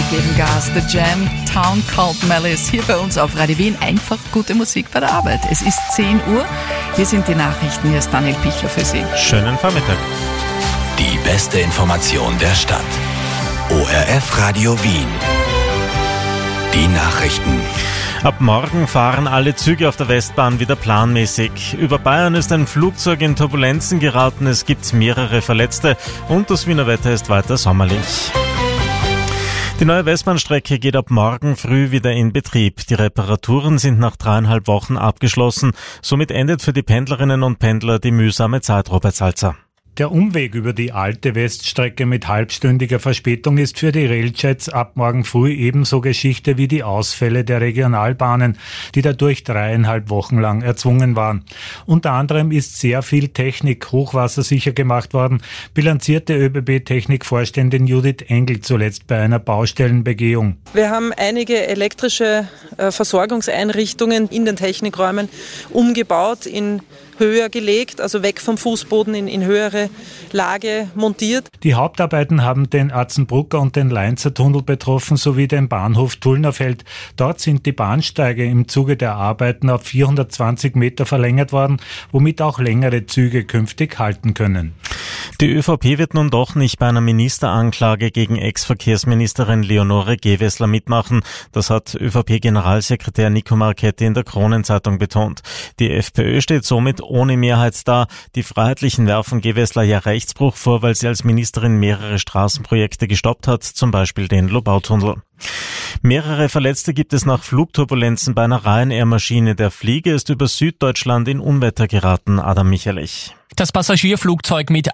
geben Gas. The Jam, Town Called Malice, hier bei uns auf Radio Wien. Einfach gute Musik bei der Arbeit. Es ist 10 Uhr. Hier sind die Nachrichten. Hier ist Daniel Pichler für Sie. Schönen Vormittag. Die beste Information der Stadt. ORF Radio Wien. Die Nachrichten. Ab morgen fahren alle Züge auf der Westbahn wieder planmäßig. Über Bayern ist ein Flugzeug in Turbulenzen geraten, es gibt mehrere Verletzte und das Wiener Wetter ist weiter sommerlich. Die neue Westbahnstrecke geht ab morgen früh wieder in Betrieb. Die Reparaturen sind nach 3,5 Wochen abgeschlossen. Somit endet für die Pendlerinnen und Pendler die mühsame Zeit, Robert Salzer. Der Umweg über die alte Weststrecke mit halbstündiger Verspätung ist für die Railjets ab morgen früh ebenso Geschichte wie die Ausfälle der Regionalbahnen, die dadurch 3,5 Wochen lang erzwungen waren. Unter anderem ist sehr viel Technik hochwassersicher gemacht worden, bilanzierte ÖBB-Technikvorständin Judith Engel zuletzt bei einer Baustellenbegehung. Wir haben einige elektrische Versorgungseinrichtungen in den Technikräumen umgebaut, in höher gelegt, also weg vom Fußboden in höhere Lage montiert. Die Hauptarbeiten haben den Atzenbrucker und den Leinzer Tunnel betroffen, sowie den Bahnhof Tullnerfeld. Dort sind die Bahnsteige im Zuge der Arbeiten auf 420 Meter verlängert worden, womit auch längere Züge künftig halten können. Die ÖVP wird nun doch nicht bei einer Ministeranklage gegen Ex-Verkehrsministerin Leonore Gewessler mitmachen. Das hat ÖVP-Generalsekretär Nico Marchetti in der Kronenzeitung betont. Die FPÖ steht somit ohne Mehrheit da. Die Freiheitlichen werfen Gewessler ja Rechtsbruch vor, weil sie als Ministerin mehrere Straßenprojekte gestoppt hat, zum Beispiel den Lobautunnel. Mehrere Verletzte gibt es nach Flugturbulenzen bei einer Ryanair-Maschine. Der Flieger ist über Süddeutschland in Unwetter geraten. Adam Michalich. Das Passagierflugzeug mit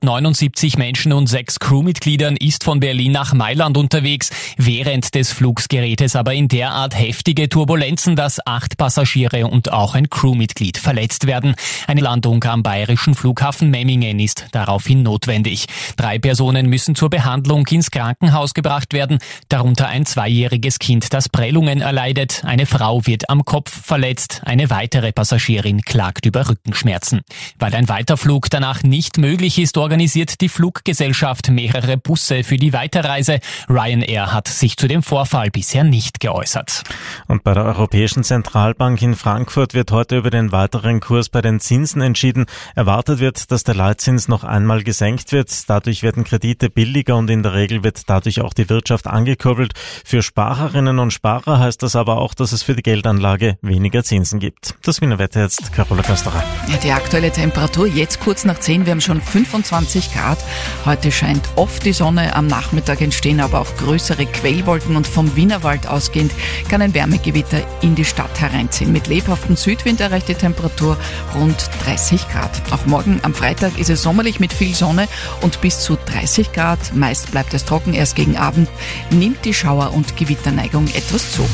179 Menschen und 6 Crewmitgliedern ist von Berlin nach Mailand unterwegs. Während des Flugs gerät es aber in derart heftige Turbulenzen, dass 8 Passagiere und auch ein Crewmitglied verletzt werden. Eine Landung am bayerischen Flughafen Memmingen ist daraufhin notwendig. 3 Personen müssen zur Behandlung ins Krankenhaus gebracht werden, darunter ein 2-jähriges Kind, das Prellungen erleidet. Eine Frau wird am Kopf verletzt. Eine weitere Passagierin klagt über Rückenschmerzen. Weil ein Weiterflug danach nicht möglich ist, organisiert die Fluggesellschaft mehrere Busse für die Weiterreise. Ryanair hat sich zu dem Vorfall bisher nicht geäußert. Und bei der Europäischen Zentralbank in Frankfurt wird heute über den weiteren Kurs bei den Zinsen entschieden. Erwartet wird, dass der Leitzins noch einmal gesenkt wird. Dadurch werden Kredite billiger und in der Regel wird dadurch auch die Wirtschaft angekurbelt. Für Sparerinnen und Sparer heißt das aber auch, dass es für die Geldanlage weniger Zinsen gibt. Das Wiener Wetter jetzt, Carola Kösterer. Ja, die aktuelle Temperatur jetzt kurz nach 10. Wir haben schon 25 Grad. Heute scheint oft die Sonne. Am Nachmittag entstehen aber auch größere Quellwolken und vom Wienerwald ausgehend kann ein Wärmegewitter in die Stadt hereinziehen. Mit lebhaftem Südwind erreicht die Temperatur rund 30 Grad. Auch morgen am Freitag ist es sommerlich mit viel Sonne und bis zu 30 Grad. Meist bleibt es trocken. Erst gegen Abend nimmt die Schauer- und Gewitterneigung etwas zu.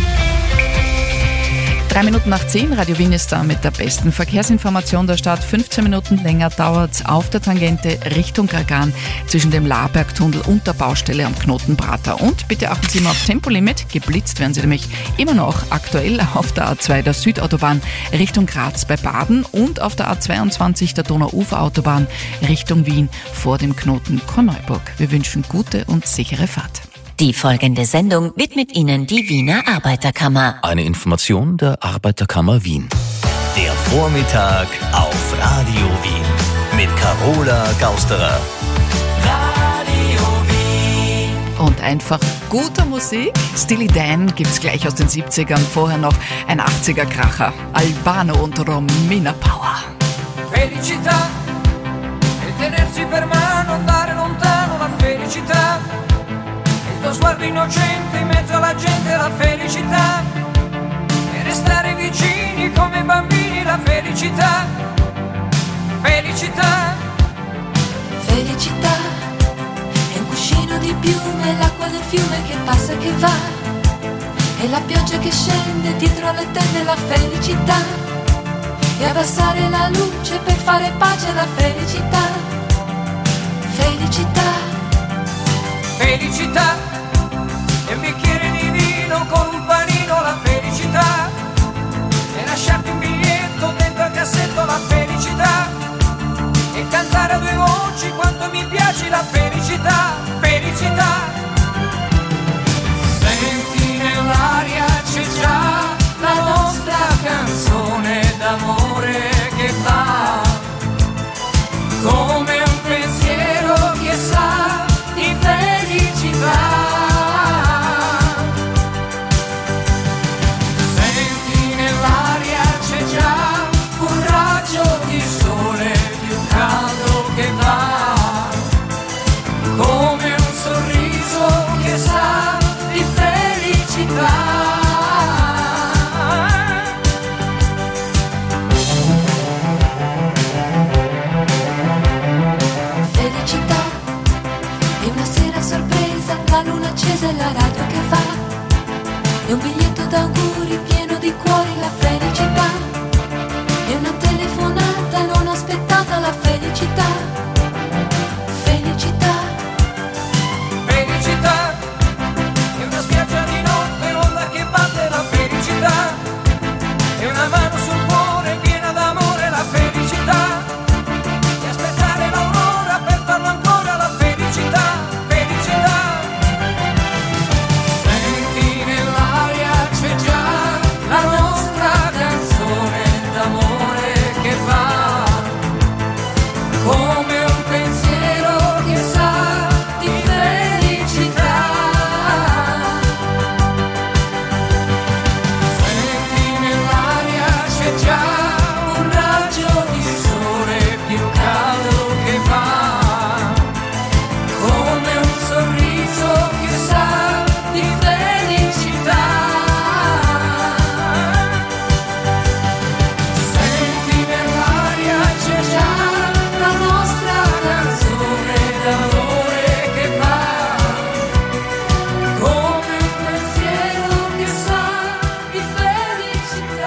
3 Minuten nach 10, Radio Wien ist da mit der besten Verkehrsinformation der Stadt. 15 Minuten länger dauert's auf der Tangente Richtung Kragan zwischen dem Labergtunnel und der Baustelle am Knoten Prater. Und bitte achten Sie mal aufs Tempolimit. Geblitzt werden Sie nämlich immer noch aktuell auf der A2 der Südautobahn Richtung Graz bei Baden und auf der A22 der Donauuferautobahn Richtung Wien vor dem Knoten Korneuburg. Wir wünschen gute und sichere Fahrt. Die folgende Sendung widmet Ihnen die Wiener Arbeiterkammer. Eine Information der Arbeiterkammer Wien. Der Vormittag auf Radio Wien mit Carola Gausterer. Radio Wien. Und einfach gute Musik. Steely Dan gibt's gleich aus den 70ern. Vorher noch ein 80er-Kracher. Albano und Romina Power. Felicità e tenersi per mano, andare lontano, la felicità. Il tuo sguardo innocente in mezzo alla gente, la felicità. E restare vicini come bambini, la felicità. Felicità. Felicità è un cuscino di piume, l'acqua del fiume che passa e che va, e la pioggia che scende dietro le tende, la felicità. E abbassare la luce per fare pace, la felicità. Felicità. Felicità. E un bicchiere di vino con un panino, la felicità. E lasciarti un biglietto dentro al cassetto, la felicità. E cantare a 2 voci quanto mi piace, la felicità. Felicità. la luna accesa e la radio che va, e un biglietto d'auguri pieno di cuori, la felicità, e una telefonata non aspettata, la felicità, felicità, felicità, è una spiaggia di notte, l'onda che batte, la felicità, è una mano sul cuore piena d'amore, la felicità, e aspettare l'aurora per farlo ancora, la felicità, felicità. Senti nell'aria c'è già la nostra canzone d'amore che va, come un pensiero che sa di felicità. Senti nell'aria c'è già un raggio di sole più caldo che va, come un sorriso che sa di felicità. Senti nell'aria c'è già la nostra canzone d'amore che va, come un pensiero che sa di felicità.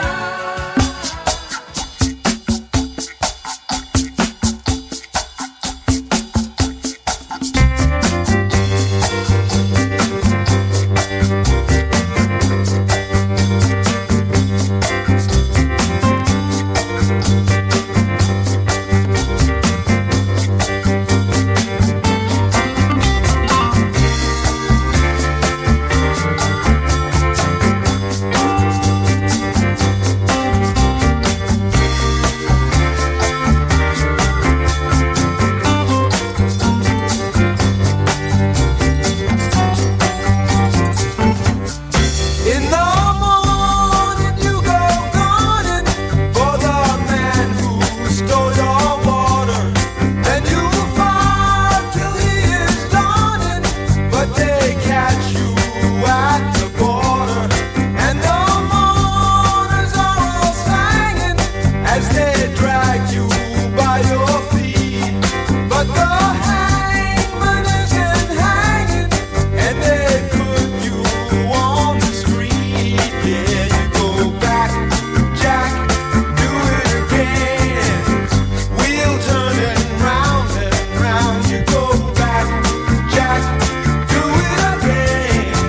In the morning you go gunning for the man who stole your water, and you fight till he is dawning, but they catch you at the border, and the mourners are all singing as they drag you by your feet, but the hangman isn't hanging, and they put you on the street. Yeah, you go back, Jack, do it again. Wheel turning round and round. You go back, Jack, do it again.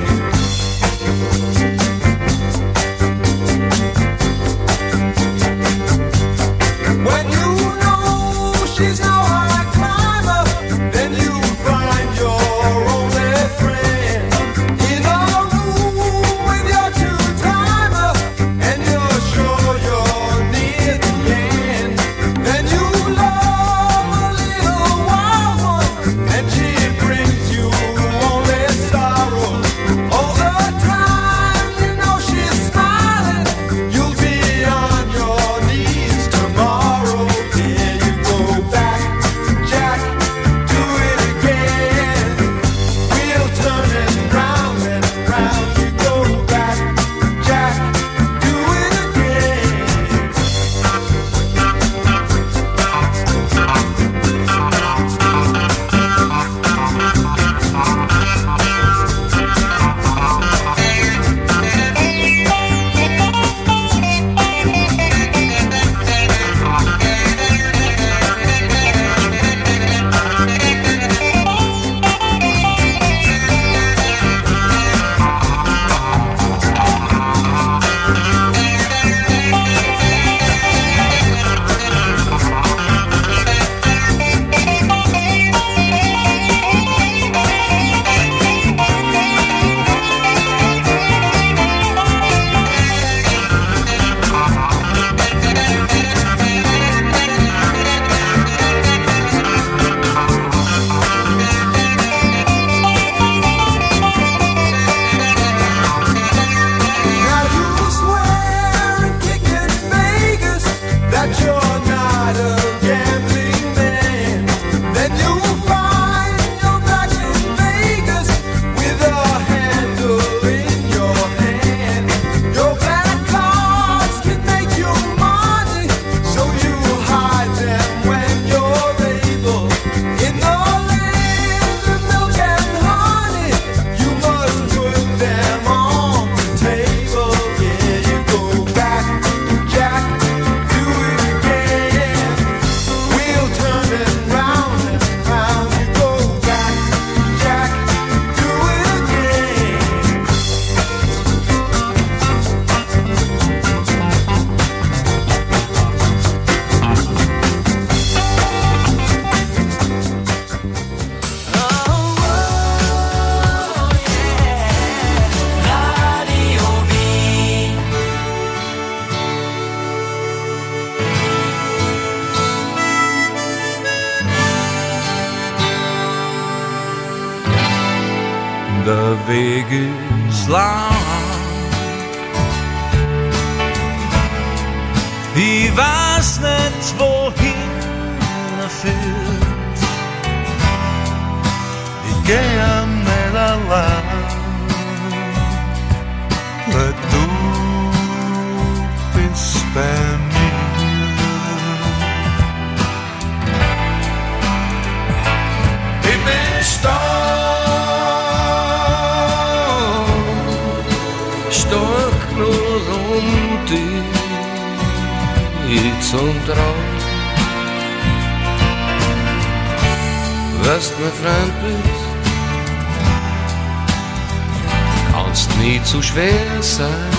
When you know she's no high climber, then you find your only friend in a room with your two-timer, and you're sure you're near the end. Then you love a little wild one, and she brings you only sorrow. All the time you know she's smiling, you'll be on your knees tomorrow. Yeah, you go back, Jack, do it again. Wheel turning round and round. You go back, Jack, do it again. der Weg ist lang. Ich weiß nicht, wohin er führt. Ich geh nicht allein, weil du bist bei mir. Ich bin stark nur um dich zum Traum. Weißt du, mein Freund bist, kannst nie zu schwer sein.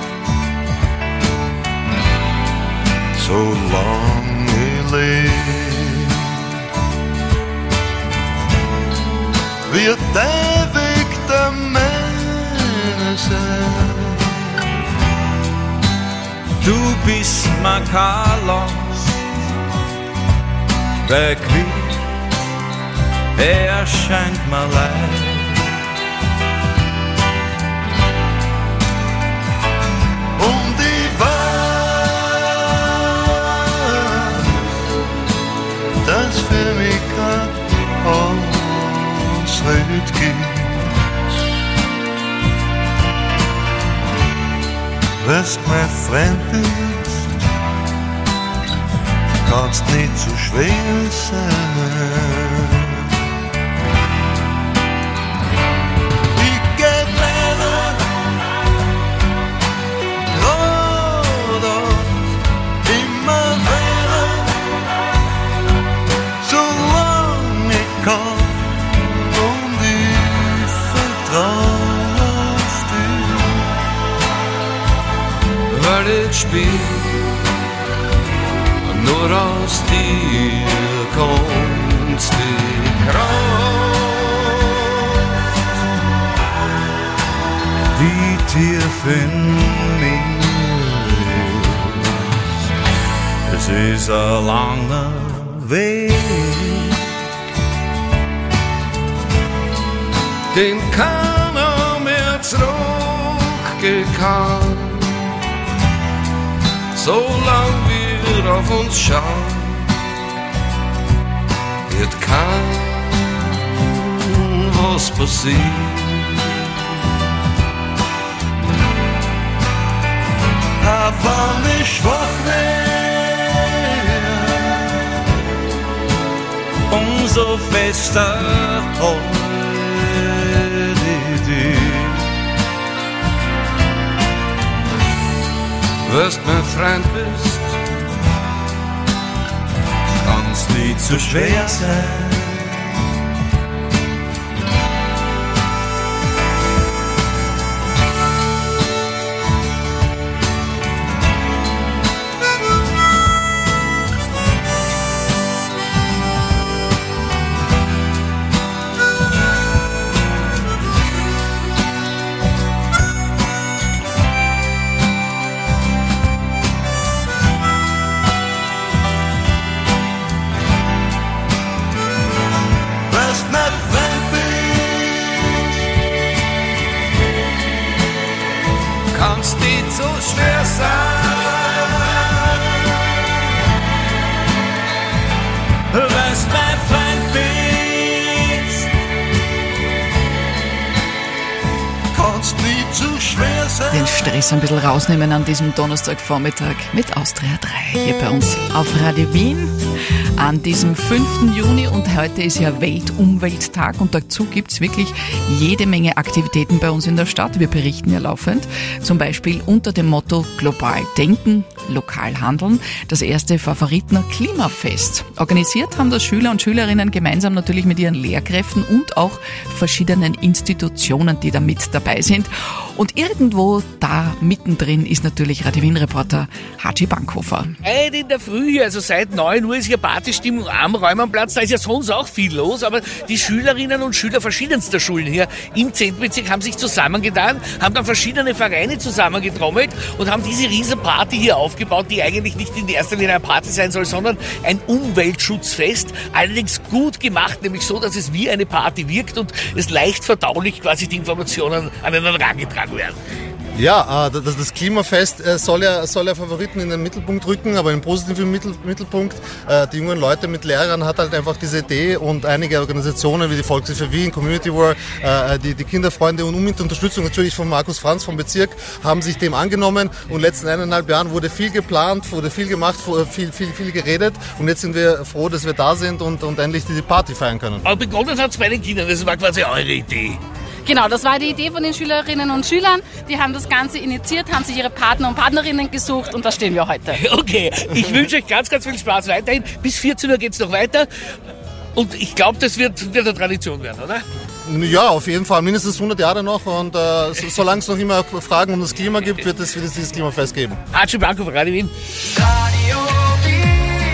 Solange ich lebe, wird der Weg der meine sein. Du bist mein Carlos, der Quitt, erscheint mir leid. Und ich weiß, dass für mich kein Ausrede gibt. Weißt mein Freund bist, kannst nicht zu schwer sein. Ich geh weiter, geradeaus, immer weiter, solange ich kann, und ich vertraue auf dich. Weil ich spiel nur aus dir kommt die Kraft, die tief in mir ist. Es ist ein langer Weg, den keiner mehr zurückgehen kann, solange wir auf uns schauen, wird kein was passiert. Aber ich schwach wär, umso fester halt ich dich. Wirst mein Freund bist, kannst nicht zu schwer sein. Kannst nicht so schwer sein, weißt mein Freund bist. Kannst nicht so schwer sein. Den Stress ein bisschen rausnehmen an diesem Donnerstagvormittag mit Austria 3 hier bei uns auf Radio Wien an diesem 5. Juni und heute ist ja Weltumwelttag und dazu gibt's wirklich jede Menge Aktivitäten bei uns in der Stadt. Wir berichten ja laufend, zum Beispiel unter dem Motto Global denken, lokal handeln, das erste Favoritner Klimafest. Organisiert haben das Schüler und Schülerinnen gemeinsam natürlich mit ihren Lehrkräften und auch verschiedenen Institutionen, die da mit dabei sind. Und irgendwo Info da mittendrin ist natürlich Radio Wien-Reporter Haji Bankhofer. In der Früh hier, also seit 9 Uhr ist hier Partystimmung am Räumannplatz. Da ist ja sonst auch viel los, aber die Schülerinnen und Schüler verschiedenster Schulen hier im 10. Bezirk haben sich zusammengetan, haben dann verschiedene Vereine zusammengetrommelt und haben diese Riesenparty hier aufgebaut, die eigentlich nicht in erster Linie eine Party sein soll, sondern ein Umweltschutzfest. Allerdings gut gemacht, nämlich so, dass es wie eine Party wirkt und es leicht verdaulich quasi die Informationen an einen herangetragen werden. Ja, das Klimafest soll ja Favoriten in den Mittelpunkt rücken, aber im positiven Mittelpunkt. Die jungen Leute mit Lehrern hat halt einfach diese Idee und einige Organisationen wie die Volkshilfe Wien, Community War, die Kinderfreunde und mit Unterstützung natürlich von Markus Franz vom Bezirk haben sich dem angenommen und in den letzten 1,5 Jahren wurde viel geplant, wurde viel gemacht, viel geredet und jetzt sind wir froh, dass wir da sind und endlich diese Party feiern können. Aber begonnen hat es bei den Kindern, das war quasi eure Idee. Genau, das war die Idee von den Schülerinnen und Schülern. Die haben das Ganze initiiert, haben sich ihre Partner und Partnerinnen gesucht und da stehen wir heute. Okay, ich wünsche euch ganz, ganz viel Spaß weiterhin. Bis 14 Uhr geht es noch weiter und ich glaube, das wird eine Tradition werden, oder? Ja, auf jeden Fall. Mindestens 100 Jahre noch und solange es noch immer Fragen um das Klima gibt, wird es dieses Klimafest geben. Haji Bankhofer, Radio Wien. Radio Wien.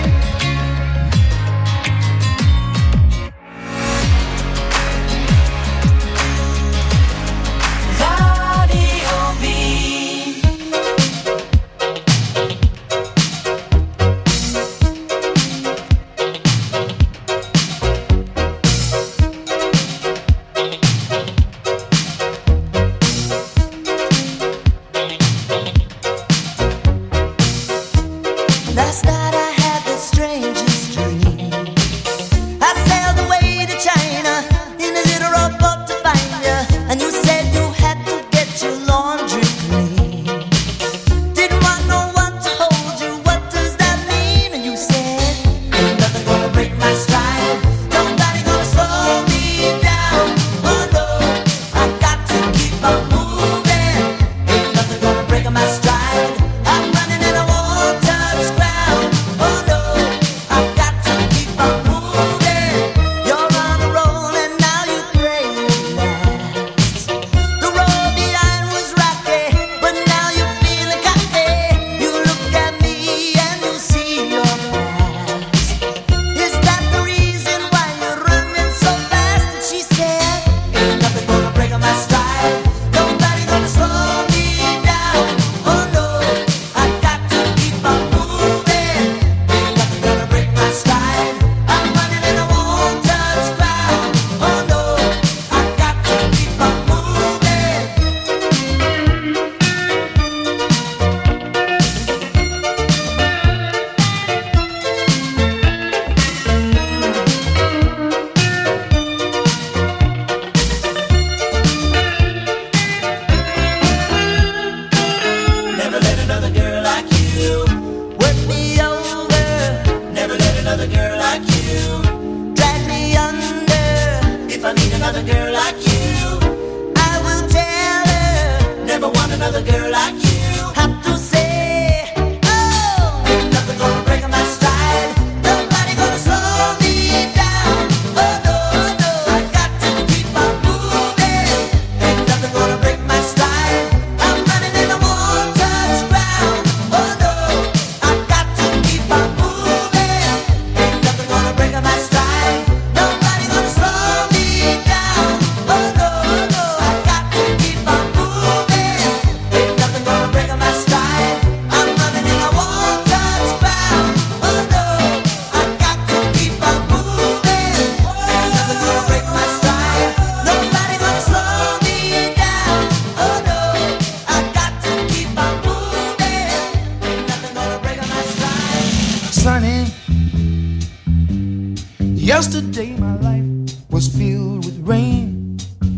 Yesterday my life was filled with rain.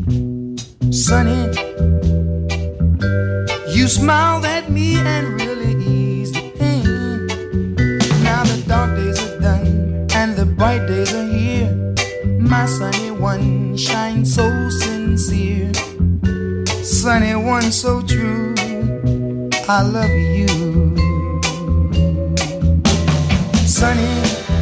Sunny, you smiled at me and really eased the pain. Now the dark days are done and the bright days are here. My sunny one shines so sincere. Sunny one so true, I love you. Sunny,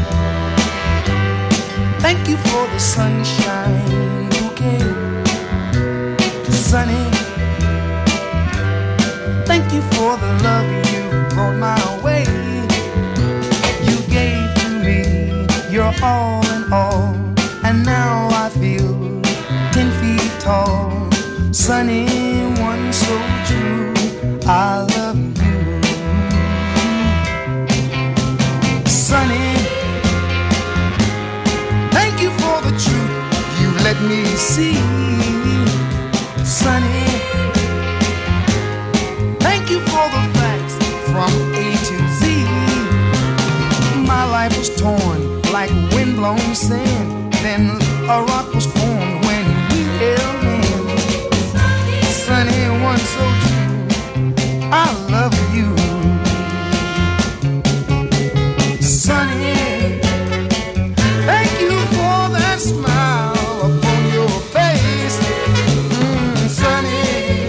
thank you for the sunshine bouquet. Sunny, for the love you brought my way. You gave to me your all in all, and now I feel 10 feet tall. Sunny one so true, I love you. Sunny, thank you for the truth you let me see. Sunny, thank you for the facts from A to Z. My life was torn like windblown sand, then a rock was formed when we held hands. Sunny, one so true, I love you. Sunny, thank you for that smile upon your face. Sunny,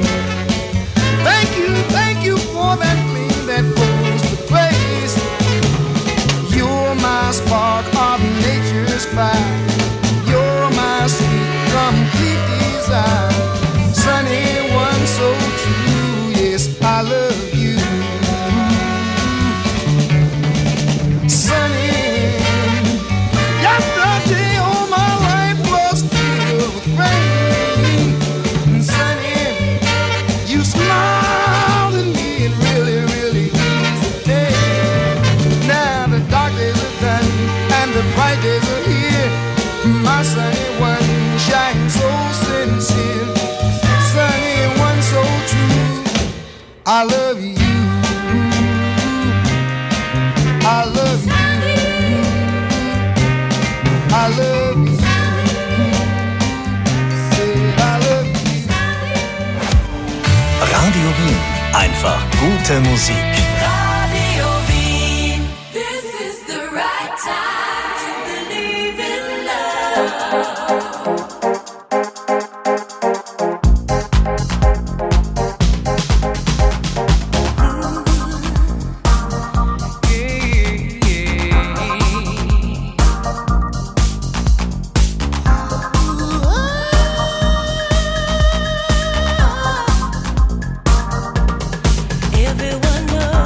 thank you for that gleam that flows with grace. You're my spark of nature's fire. You're my sweet, complete desire. Sunny, one so true, yes, I love you. Sunny, yesterday all my life was filled with rain. Sunny, you smiled at me and really, really eased the day. Now the dark days are done and the bright days are here. My sunny one shines so sincere. Sunny one so true, I love you. I love you. I love you. Said I love you. Radio Wien. Einfach gute Musik. Radio Wien. This is the right time to believe in love. Everyone knows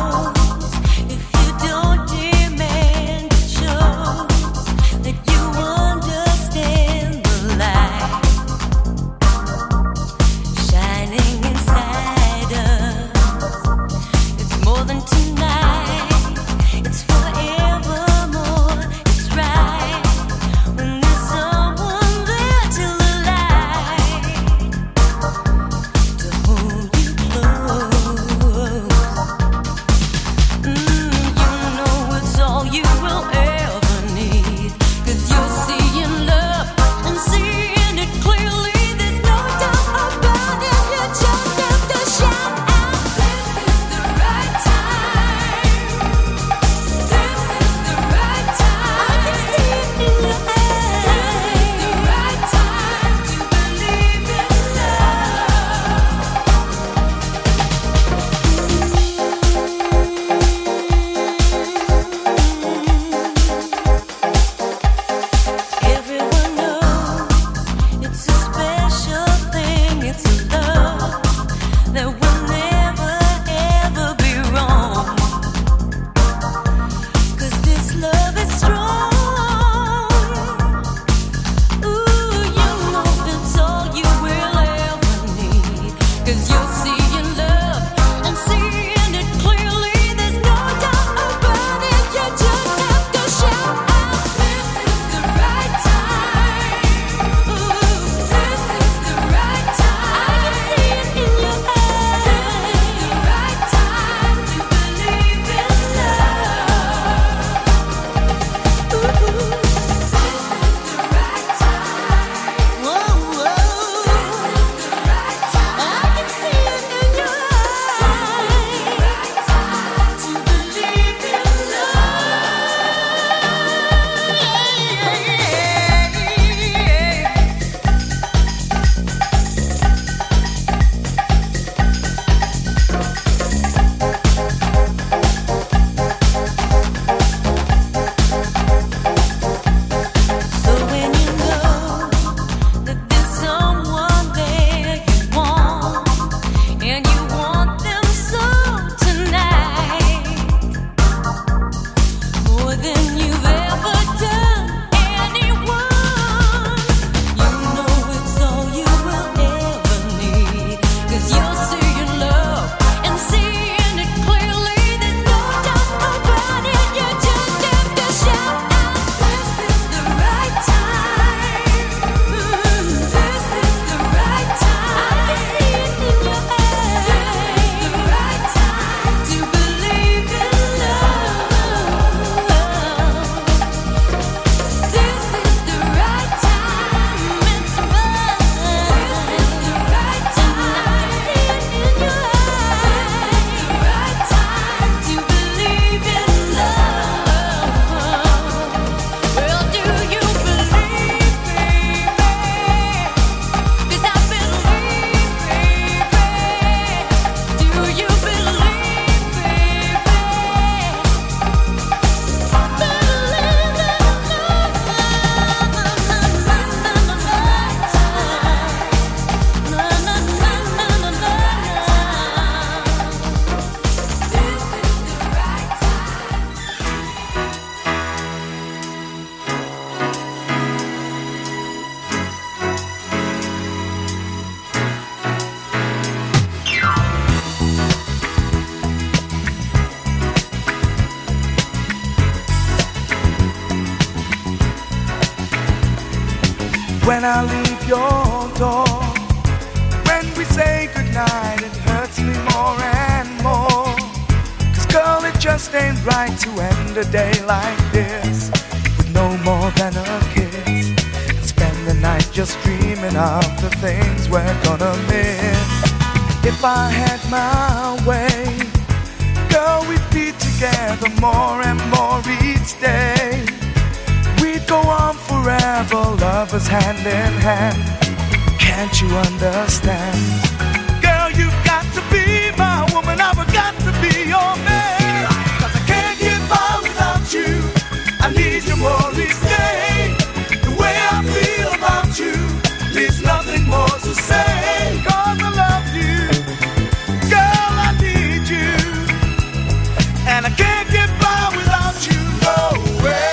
when I leave your door. When we say goodnight, it hurts me more and more. 'Cause girl, it just ain't right to end a day like this with no more than a kiss. And spend the night just dreaming of the things we're gonna miss. If I had my way, girl, we'd be together more and more each day. We'd go on forever, lovers hand in hand. Can't you understand? Girl, you've got to be my woman, I've got to be your man. 'Cause I can't get by without you, I need you more each day. The way I feel about you, there's nothing more to say. 'Cause I love you, girl, I need you, and I can't get by without you, no way.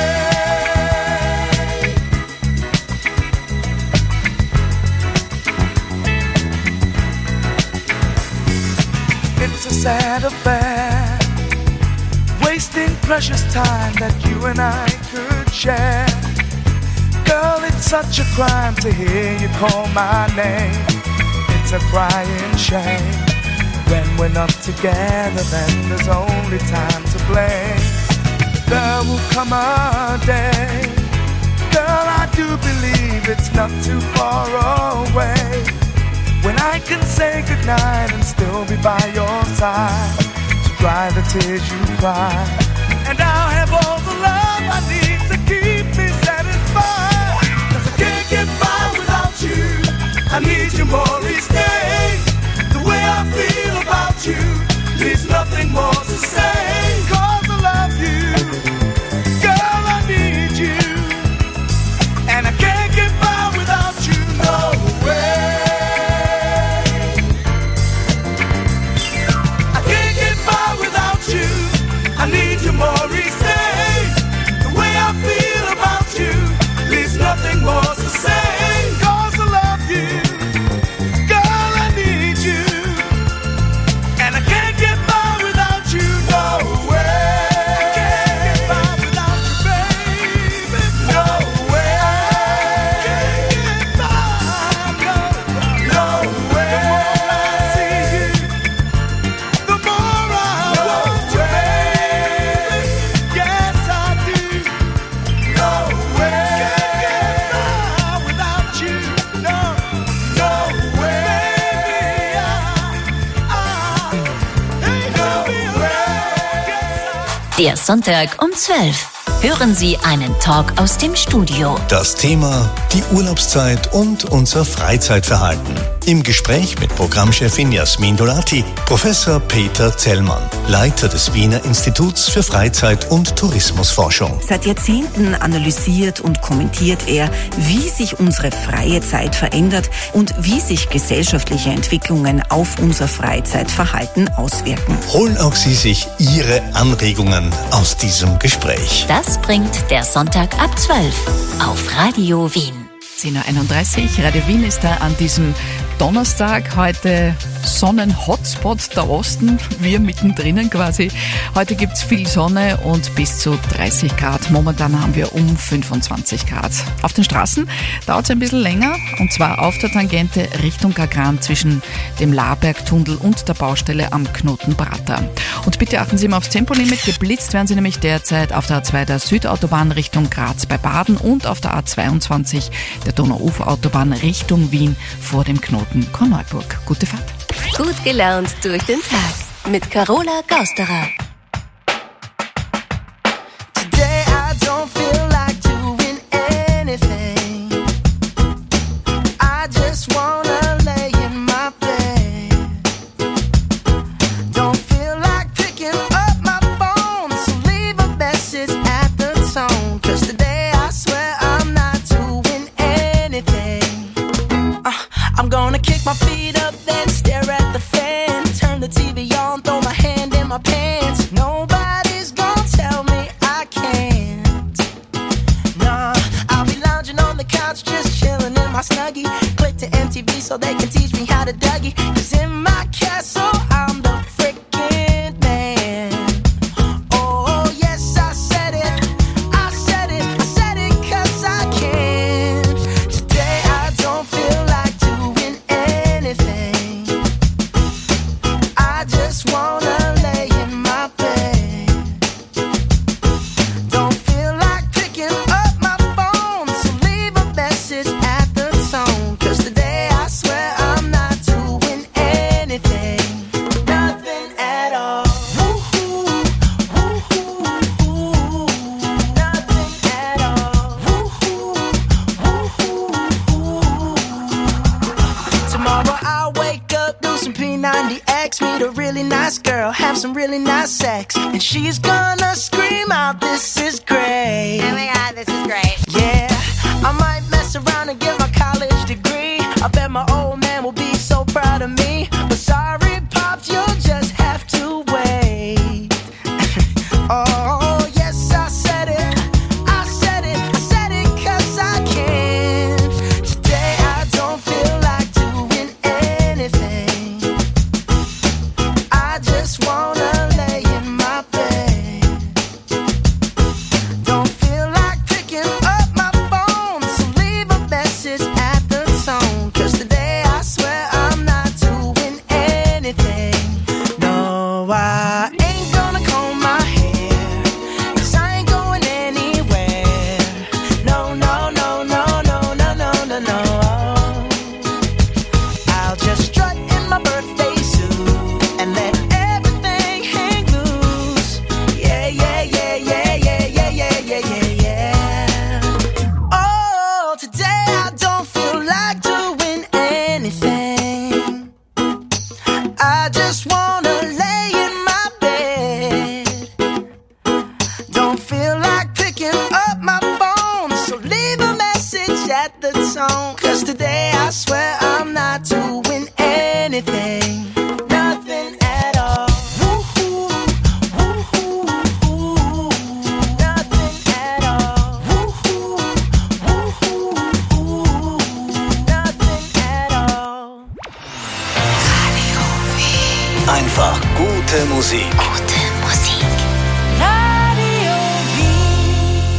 It's a sad affair, wasting precious time that you and I could share. Girl, it's such a crime to hear you call my name. It's a crying shame. When we're not together, then there's only time to blame. There will come a day, girl, I do believe it's not too far away, when I can say goodnight and still be by your side to dry the tears you cry. And I'll have all the love I need to keep me satisfied. 'Cause I can't get by without you, I need you more each day. The way I feel about you, there's nothing more to say. 'Cause I love you, girl, I need you, and I can't get by without you, no way. I need you more each day. The way I feel about you, there's nothing more to say. 'Cause I love you, girl, I need you, and I can't get by without you, no way. I can't get by without you, baby, no way. I can't get by, no way. The more I see you, the more I want you, baby. Der Sonntag um 12. Hören Sie einen Talk aus dem Studio. Das Thema: die Urlaubszeit und unser Freizeitverhalten. Im Gespräch mit Programmchefin Jasmin Dolati, Professor Peter Zellmann, Leiter des Wiener Instituts für Freizeit- und Tourismusforschung. Seit Jahrzehnten analysiert und kommentiert er, wie sich unsere freie Zeit verändert und wie sich gesellschaftliche Entwicklungen auf unser Freizeitverhalten auswirken. Holen auch Sie sich Ihre Anregungen aus diesem Gespräch. Das bringt der Sonntag ab 12 auf Radio Wien. 10.31 Uhr, Radio Wien ist da an diesem Donnerstag, heute Sonnen-Hotspot der Osten, wir mittendrin quasi. Heute gibt's viel Sonne und bis zu 30 Grad. Momentan haben wir um 25 Grad. Auf den Straßen dauert es ein bisschen länger, und zwar auf der Tangente Richtung Gagran zwischen dem Labergtunnel und der Baustelle am Knoten Prater. Und bitte achten Sie mal aufs Tempolimit. Geblitzt werden Sie nämlich derzeit auf der A2 der Südautobahn Richtung Graz bei Baden und auf der A22 der Donauuferautobahn Richtung Wien vor dem Knoten Korneuburg. Gute Fahrt. Gut gelaunt durch den Tag mit Carola Gausterer. Today I don't feel like doing anything. I just wanna lay in my bed. Don't feel like picking up my phone, so leave a message at the tone. 'Cause today I swear I'm not doing anything. I'm gonna kick my feet up, then stare at the fan. Turn the TV on, throw my hand in my pants. Nobody's gonna tell me I can't. Nah, I'll be lounging on the couch, just chilling in my Snuggie. Click to MTV so they can teach me how to Dougie. 'Cause in my castle I'm the freaking man. Oh yes, I said it, I said it, I said it 'cause I can. Today I Tomorrow I'll wake up, do some P90X, meet a really nice girl, have some really nice sex, and she's gonna scream out, this is great. Oh my God, this is great. Yeah, I might mess around and get my college degree. I bet my old man will be so proud of me. But sorry, Pops, you'll just have to wait. Oh, yes, I said it. I said it. I said it 'cause I can. Today I don't feel like doing anything. I just wanna lay in my bed. Don't feel like picking up my phone, so leave a message at the tone. 'Cause today I swear I'm not doing anything. No, I ain't gonna comb my hair, 'cause I ain't going anywhere. No, no, no, no, no, no, no, no, no. I'll just strut in my birthday suit and let everything hang loose. Yeah, yeah, yeah, yeah, yeah, yeah, yeah, yeah, yeah, yeah. Oh, today I don't feel like doing anything. I just wanna lay in my bed. Don't feel like picking up my phone, so leave a message at the tone. 'Cause today I swear I'm not doing anything. Nothing at all. Woo-hoo, woo-hoo, woo-hoo. Nothing at all. Woo-hoo, woo-hoo, woo-hoo. Nothing at all. Einfach gute Musik. Gute Musik. Radio Wien.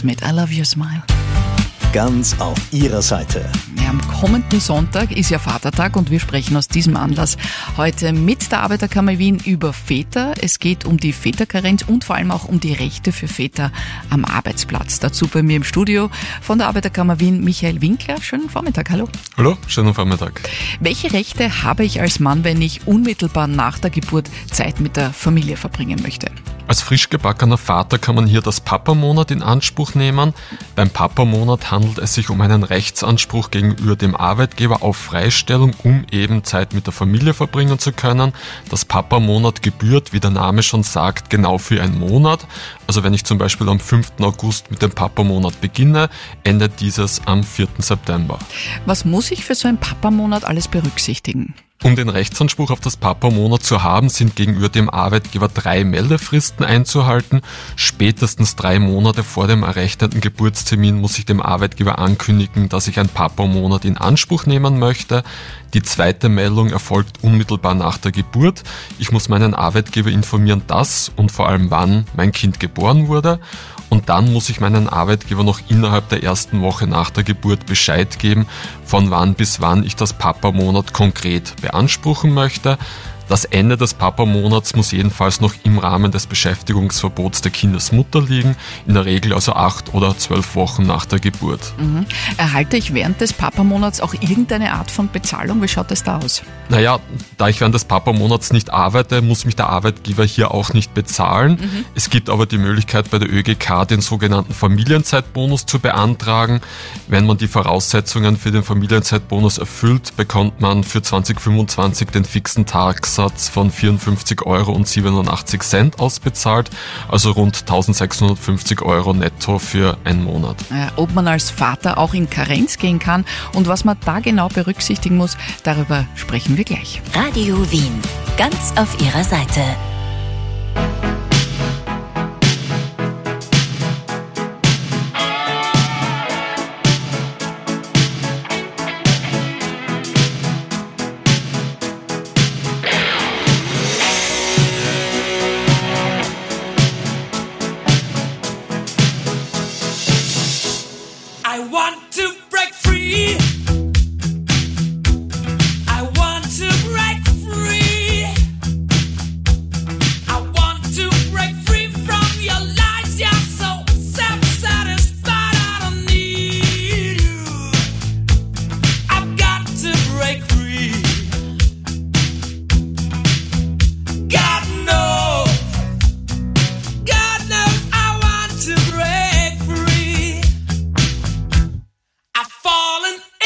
mit I Love Your Smile. Ganz auf Ihrer Seite. Ja, am kommenden Sonntag ist ja Vatertag und wir sprechen aus diesem Anlass heute mit der Arbeiterkammer Wien über Väter. Es geht um die Väterkarenz und vor allem auch um die Rechte für Väter am Arbeitsplatz. Dazu bei mir im Studio von der Arbeiterkammer Wien Michael Winkler. Schönen Vormittag, hallo. Hallo, schönen Vormittag. Welche Rechte habe ich als Mann, wenn ich unmittelbar nach der Geburt Zeit mit der Familie verbringen möchte? Als frisch gebackener Vater kann man hier das Papamonat in Anspruch nehmen. Beim Papamonat handelt es sich um einen Rechtsanspruch gegenüber dem Arbeitgeber auf Freistellung, um eben Zeit mit der Familie verbringen zu können. Das Papamonat gebührt, wie der Name schon sagt, genau für einen Monat. Also wenn ich zum Beispiel am 5. August mit dem Papamonat beginne, endet dieses am 4. September. Was muss ich für so einen Papamonat alles berücksichtigen? Um den Rechtsanspruch auf das Papamonat zu haben, sind gegenüber dem Arbeitgeber 3 Meldefristen einzuhalten. Spätestens 3 Monate vor dem errechneten Geburtstermin muss ich dem Arbeitgeber ankündigen, dass ich einen Papamonat in Anspruch nehmen möchte. Die zweite Meldung erfolgt unmittelbar nach der Geburt. Ich muss meinen Arbeitgeber informieren, dass und vor allem wann mein Kind geboren wurde. Und dann muss ich meinen Arbeitgeber noch innerhalb der ersten Woche nach der Geburt Bescheid geben, von wann bis wann ich das Papamonat konkret beanspruchen möchte. Das Ende des Papamonats muss jedenfalls noch im Rahmen des Beschäftigungsverbots der Kindesmutter liegen, in der Regel also 8 oder 12 Wochen nach der Geburt. Erhalte ich während des Papamonats auch irgendeine Art von Bezahlung? Wie schaut es da aus? Naja, da ich während des Papamonats nicht arbeite, muss mich der Arbeitgeber hier auch nicht bezahlen. Es gibt aber die Möglichkeit bei der ÖGK den sogenannten Familienzeitbonus zu beantragen. Wenn man die Voraussetzungen für den Familienzeitbonus erfüllt, bekommt man für 2025 den fixen Tagsatz von 54,87 € ausbezahlt, also rund 1.650 € netto für einen Monat. Ob man als Vater auch in Karenz gehen kann und was man da genau berücksichtigen muss, darüber sprechen wir gleich. Radio Wien, ganz auf Ihrer Seite. I want to break free. I want to break free. I want to break free from your lies. You're so self-satisfied. I don't need you. I've got to break free. God knows I want to break free. I've fallen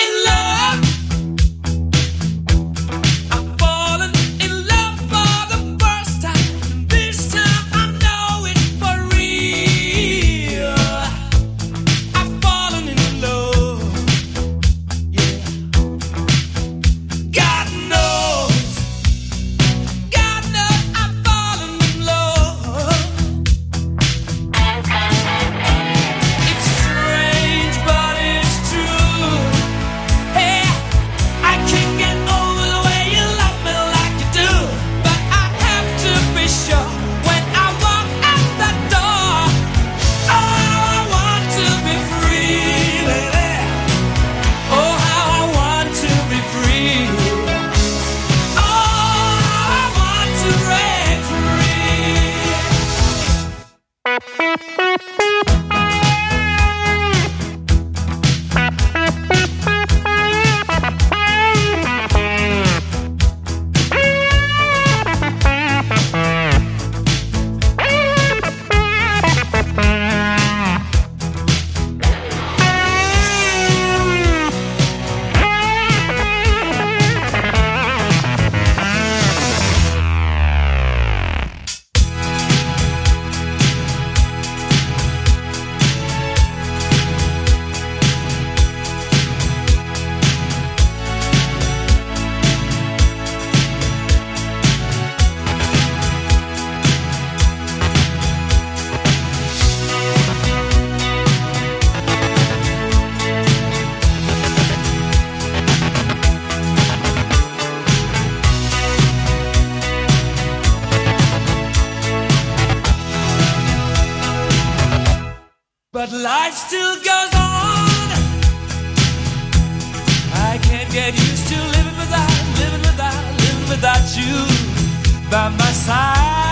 still goes on. I can't get used to living without you by my side.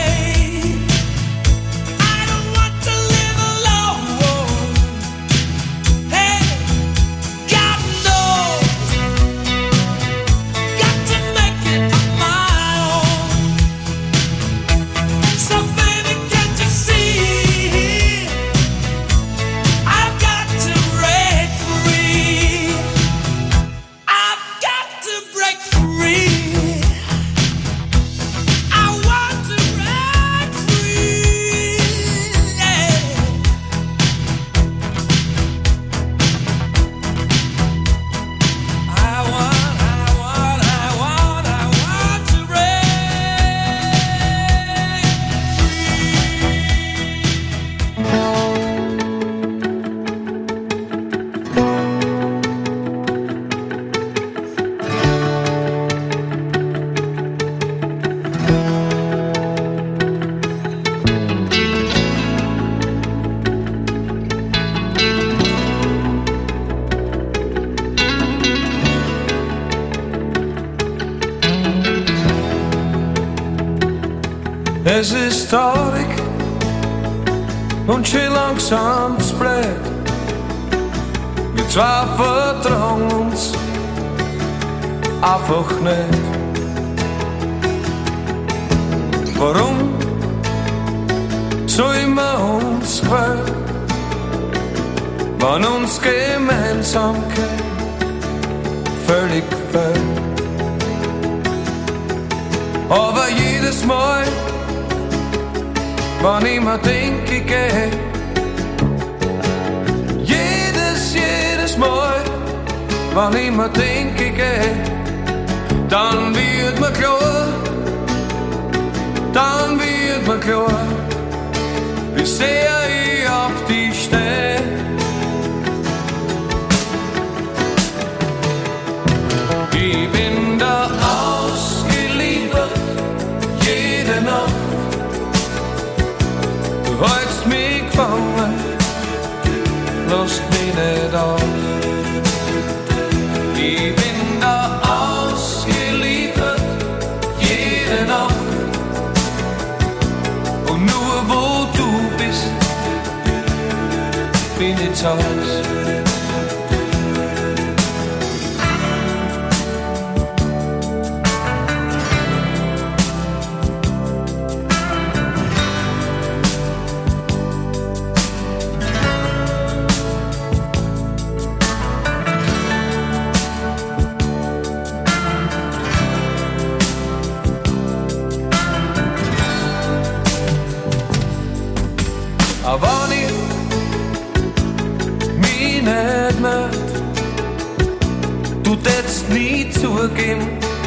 Es ist traurig und schön langsam spread. Wir zwei vertrauen uns einfach nicht. Warum soll man uns quälen, wenn uns Gemeinsamkeit völlig fehlt? Aber jedes Mal, wann ich mir denke, ich geh, jedes Mal, wann ich mir denke, ich geh, dann wird mir klar, wie sehr ich auf dich steh. Ich bin da ausgeliefert, jede Nacht. Du hältst mich gefangen, lässt mich nicht aus. Ich bin da ausgeliefert, jede Nacht. Und nur wo du bist, bin ich zu Haus. Aber ich mich nicht möcht, du tätst nie zugeben,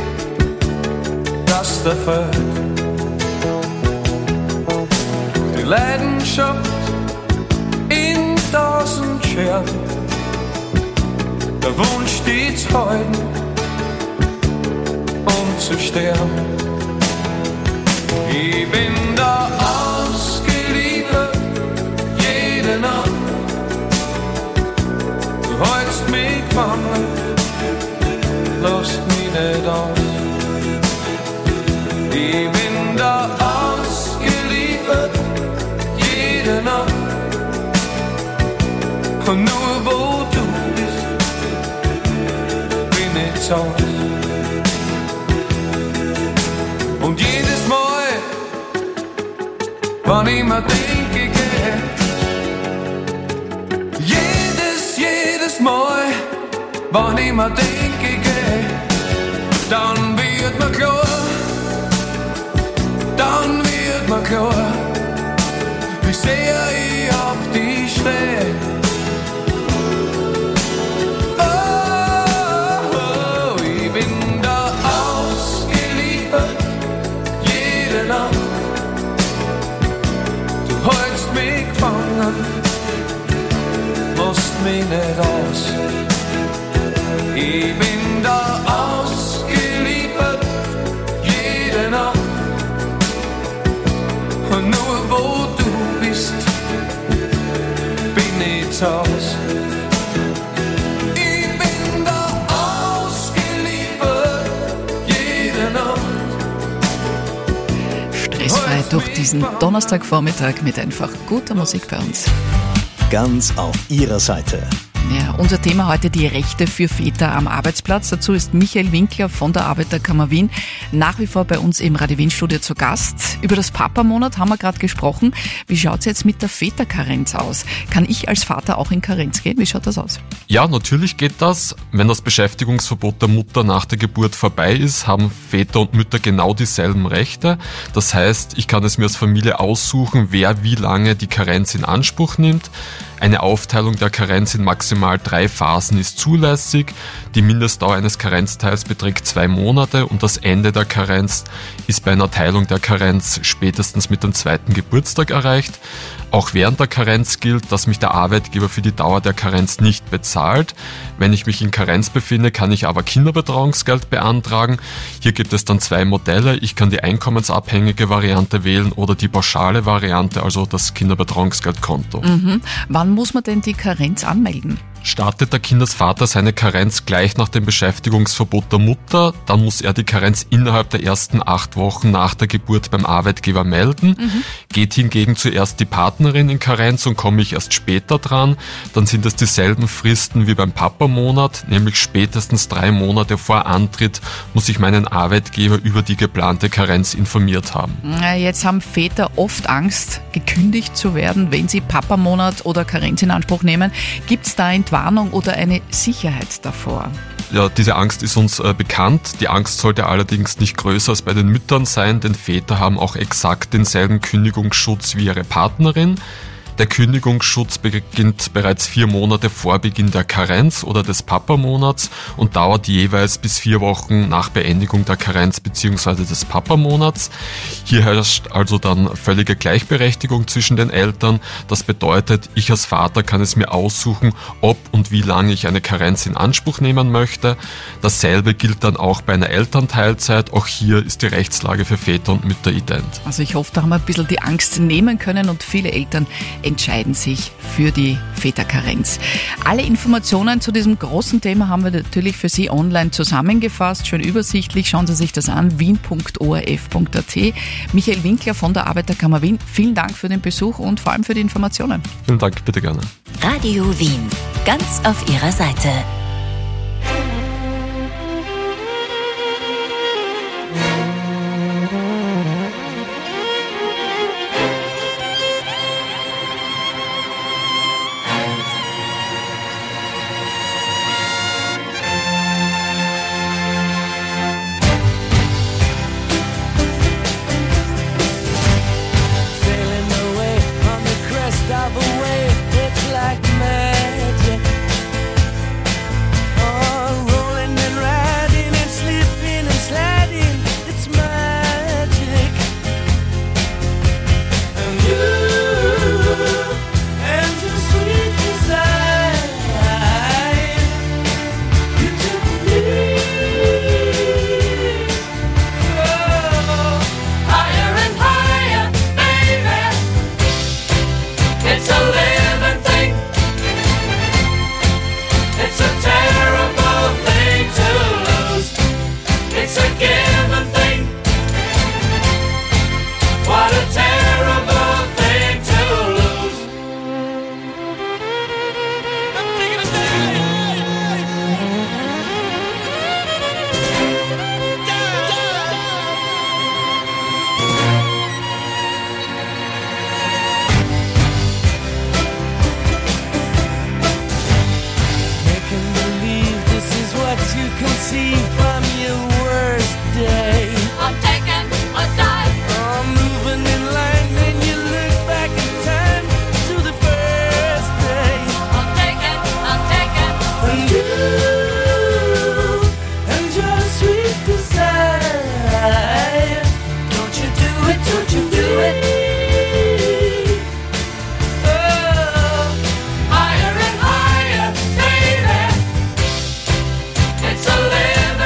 dass der fehlt. Die Leidenschaft in 1000 Scherben, der Wunsch, die zu halten und zu sterben. Ich bin da ausgeliefert, jede Nacht. Du hältst mich gefangen, lässt mich nicht aus. Ich bin da ausgeliefert, jede Nacht. Und nur wo du bist, bin ich zu Haus. Und jedes Mal, wann ich mir denke, ich geh, jedes Mal, wann ich mir denke, ich geh, dann wird mir klar, wie sehr ich auf dich steh. Oh, ich bin da ausgeliefert, jede Nacht. Du hältst mich gefangen, lässt mich nicht aus. Ich bin da ausgeliefert, jede Nacht. Und nur wo du bist, bin ich Haus. Ich bin da ausgeliefert, jede Nacht. Stressfrei durch diesen Donnerstagvormittag mit einfach guter Musik bei uns. Ganz auf Ihrer Seite. Ja, unser Thema heute die Rechte für Väter am Arbeitsplatz. Dazu ist Michael Winkler von der Arbeiterkammer Wien nach wie vor bei uns im Radio Wien Studio zu Gast. Über das Papa-Monat haben wir gerade gesprochen. Wie schaut es jetzt mit der Väterkarenz aus? Kann ich als Vater auch in Karenz gehen? Wie schaut das aus? Ja, natürlich geht das. Wenn das Beschäftigungsverbot der Mutter nach der Geburt vorbei ist, haben Väter und Mütter genau dieselben Rechte. Das heißt, ich kann es mir als Familie aussuchen, wer wie lange die Karenz in Anspruch nimmt. Eine Aufteilung der Karenz in maximal 3 Phasen ist zulässig. Die Mindestdauer eines Karenzteils beträgt 2 Monate und das Ende der Karenz ist bei einer Teilung der Karenz spätestens mit dem 2. Geburtstag erreicht. Auch während der Karenz gilt, dass mich der Arbeitgeber für die Dauer der Karenz nicht bezahlt. Wenn ich mich in Karenz befinde, kann ich aber Kinderbetreuungsgeld beantragen. Hier gibt es dann 2 Modelle. Ich kann die einkommensabhängige Variante wählen oder die pauschale Variante, also das Kinderbetreuungsgeldkonto. Wann muss man denn die Karenz anmelden? Startet der Kindesvater seine Karenz gleich nach dem Beschäftigungsverbot der Mutter, dann muss er die Karenz innerhalb der ersten 8 Wochen nach der Geburt beim Arbeitgeber melden. Geht hingegen zuerst die Partnerin in Karenz und komme ich erst später dran, dann sind es dieselben Fristen wie beim Papa-Monat, nämlich spätestens 3 Monate vor Antritt muss ich meinen Arbeitgeber über die geplante Karenz informiert haben. Jetzt haben Väter oft Angst, gekündigt zu werden, wenn sie Papa-Monat oder Karenz in Anspruch nehmen. Gibt es da Entwarnung oder eine Sicherheit davor? Ja, diese Angst ist uns bekannt. Die Angst sollte allerdings nicht größer als bei den Müttern sein, denn Väter haben auch exakt denselben Kündigungsschutz wie ihre Partnerin. Der Kündigungsschutz beginnt bereits 4 Monate vor Beginn der Karenz oder des Papa-Monats und dauert jeweils bis 4 Wochen nach Beendigung der Karenz bzw. des Papa-Monats. Hier herrscht also dann völlige Gleichberechtigung zwischen den Eltern. Das bedeutet, ich als Vater kann es mir aussuchen, ob und wie lange ich eine Karenz in Anspruch nehmen möchte. Dasselbe gilt dann auch bei einer Elternteilzeit. Auch hier ist die Rechtslage für Väter und Mütter ident. Also ich hoffe, da haben wir ein bisschen die Angst nehmen können und viele Eltern entscheiden sich für die Väterkarenz. Alle Informationen zu diesem großen Thema haben wir natürlich für Sie online zusammengefasst, schön übersichtlich. Schauen Sie sich das an, wien.orf.at. Michael Winkler von der Arbeiterkammer Wien, vielen Dank für den Besuch und vor allem für die Informationen. Vielen Dank, bitte gerne. Radio Wien, ganz auf Ihrer Seite. Higher and higher, baby. It's a living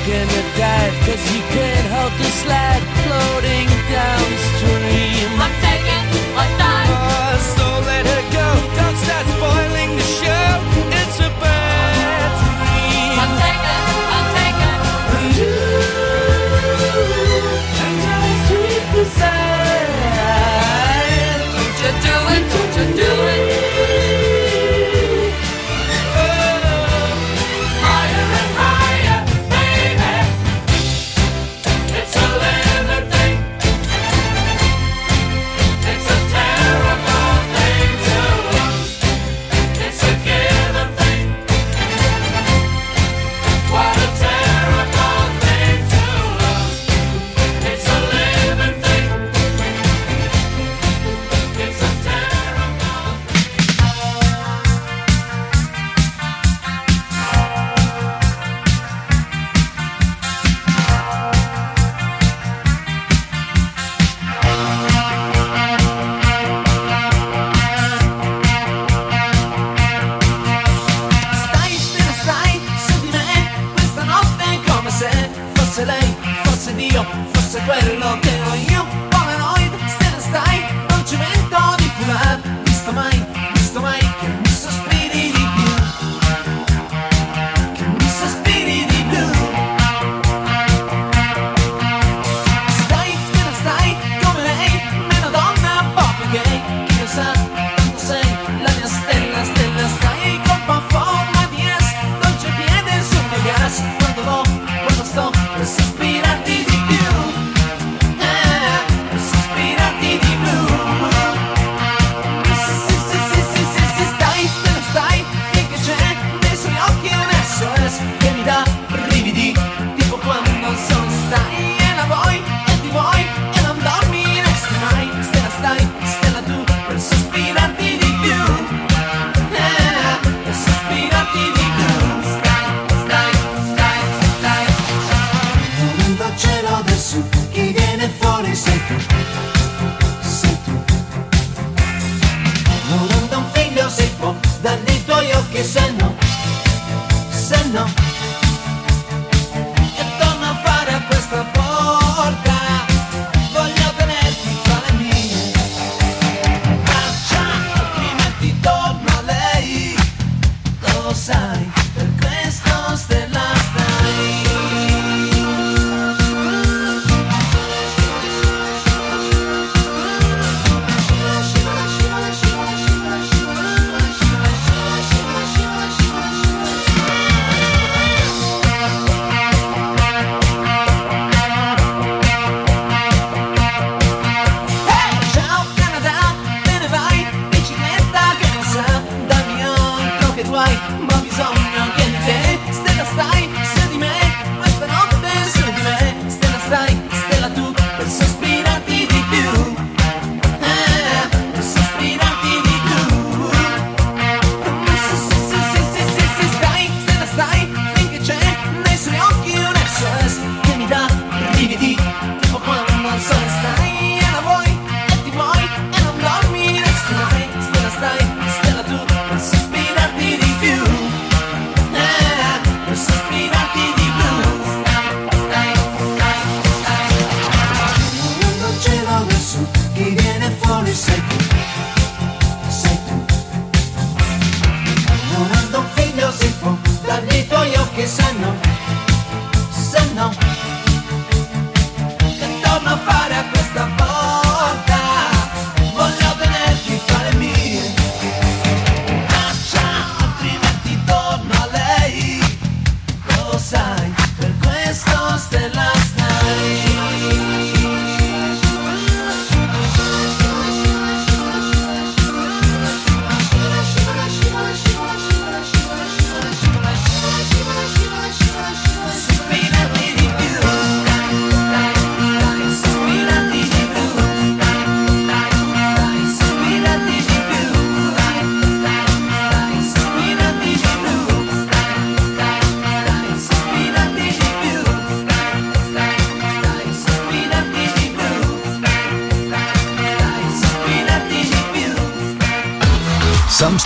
gonna dive, 'cause you can't hold the slide floating downstream. I'm taking a dive. Oh, so let her go, don't start spoiling the show. It's a bad dream. I'm taking. And you, and your sweet desire. Don't you do it, don't you do it.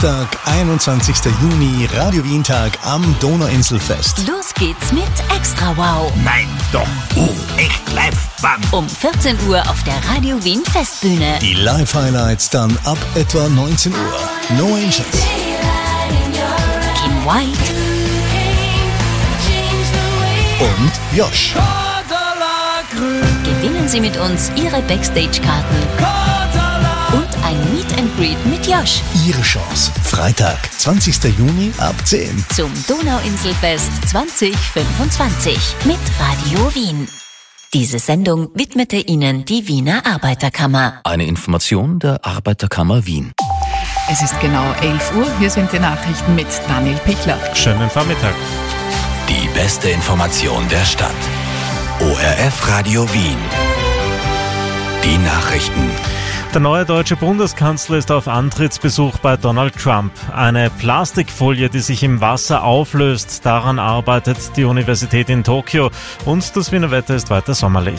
Samstag, 21. Juni, Radio Wien Tag am Donauinselfest. Los geht's mit Extra Wow. Nein, doch. Echt live. Bam. Um 14 Uhr auf der Radio Wien Festbühne. Die Live-Highlights dann ab etwa 19 Uhr. No Angels. Kim White. Und Josh. Gewinnen Sie mit uns Ihre Backstage-Karten und ein Meet and Greet mit Josh. Ihre Chance. Freitag, 20. Juni ab 10. Zum Donauinselfest 2025 mit Radio Wien. Diese Sendung widmete Ihnen die Wiener Arbeiterkammer. Eine Information der Arbeiterkammer Wien. Es ist genau 11 Uhr. Hier sind die Nachrichten mit Daniel Pichler. Schönen Vormittag. Die beste Information der Stadt. ORF Radio Wien. Die Nachrichten. Der neue deutsche Bundeskanzler ist auf Antrittsbesuch bei Donald Trump. Eine Plastikfolie, die sich im Wasser auflöst, daran arbeitet die Universität in Tokio. Und das Wiener Wetter ist weiter sommerlich.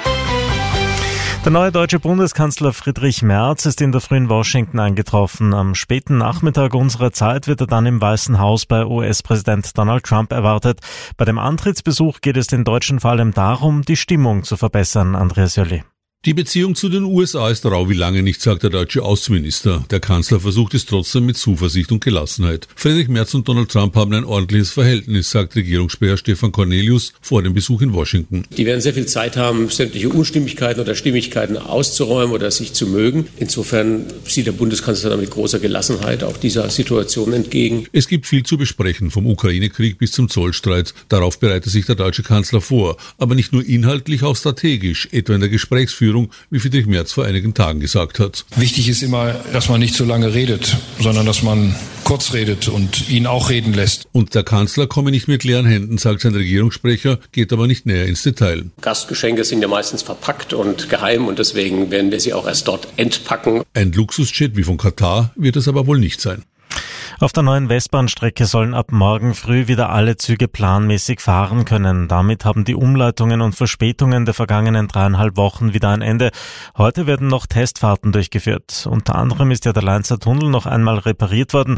Der neue deutsche Bundeskanzler Friedrich Merz ist in der frühen Washington eingetroffen. Am späten Nachmittag unserer Zeit wird er dann im Weißen Haus bei US-Präsident Donald Trump erwartet. Bei dem Antrittsbesuch geht es den Deutschen vor allem darum, die Stimmung zu verbessern. Andreas Jolli. Die Beziehung zu den USA ist rau wie lange nicht, sagt der deutsche Außenminister. Der Kanzler versucht es trotzdem mit Zuversicht und Gelassenheit. Friedrich Merz und Donald Trump haben ein ordentliches Verhältnis, sagt Regierungssprecher Stefan Cornelius vor dem Besuch in Washington. Die werden sehr viel Zeit haben, sämtliche Unstimmigkeiten oder Stimmigkeiten auszuräumen oder sich zu mögen. Insofern sieht der Bundeskanzler mit großer Gelassenheit auch dieser Situation entgegen. Es gibt viel zu besprechen, vom Ukraine-Krieg bis zum Zollstreit. Darauf bereitet sich der deutsche Kanzler vor. Aber nicht nur inhaltlich, auch strategisch, etwa in der Gesprächsführung, wie Friedrich Merz vor einigen Tagen gesagt hat. Wichtig ist immer, dass man nicht so lange redet, sondern dass man kurz redet und ihn auch reden lässt. Und der Kanzler komme nicht mit leeren Händen, sagt sein Regierungssprecher, geht aber nicht näher ins Detail. Gastgeschenke sind ja meistens verpackt und geheim und deswegen werden wir sie auch erst dort entpacken. Ein Luxusjet wie von Katar wird es aber wohl nicht sein. Auf der neuen Westbahnstrecke sollen ab morgen früh wieder alle Züge planmäßig fahren können. Damit haben die Umleitungen und Verspätungen der vergangenen 3,5 Wochen wieder ein Ende. Heute werden noch Testfahrten durchgeführt. Unter anderem ist ja der Leinzer Tunnel noch einmal repariert worden.